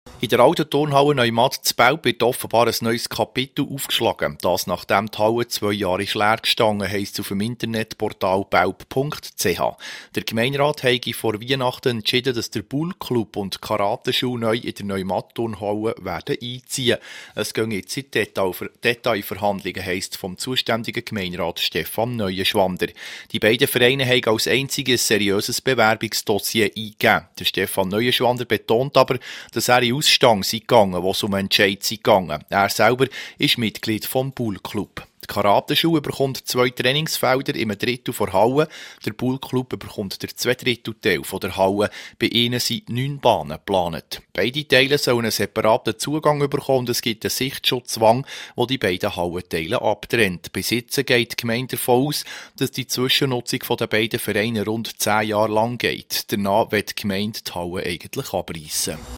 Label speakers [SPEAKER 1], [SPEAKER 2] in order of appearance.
[SPEAKER 1] In der alten Turnhalle Neumatt zu Belp wird offenbar ein neues Kapitel aufgeschlagen. Das nachdem die Halle 2 Jahre leer gestanden, heisst es auf dem Internetportal belp.ch. Der Gemeinderat habe vor Weihnachten entschieden, dass der Bullclub und die Karateschule neu in der Neumatt-Turnhalle werden einziehen. Es gehen jetzt in Detailverhandlungen, heisst vom zuständigen Gemeinderat Stefan Neuenschwander. Die beiden Vereine haben als einziges seriöses Bewerbungsdossier eingegeben. Der Stefan Neuenschwander betont aber, dass er in Ausstand gegangen, wo es um Entscheid gegangen. Er selber ist Mitglied vom Bullclub. Die Karateschule bekommt 2 Trainingsfelder im Drittel der Halle. Der Bullclub bekommt der 2/3 Teil der Halle. Bei ihnen sind 9 Bahnen geplant. Beide Teile sollen einen separaten Zugang bekommen und es gibt einen Sichtschutzwang, der die beiden Hallenteile abtrennt. Bis jetzt geht die Gemeinde davon aus, dass die Zwischennutzung der beiden Vereine rund 10 Jahre lang geht. Danach wird die Gemeinde die Halle eigentlich abreißen.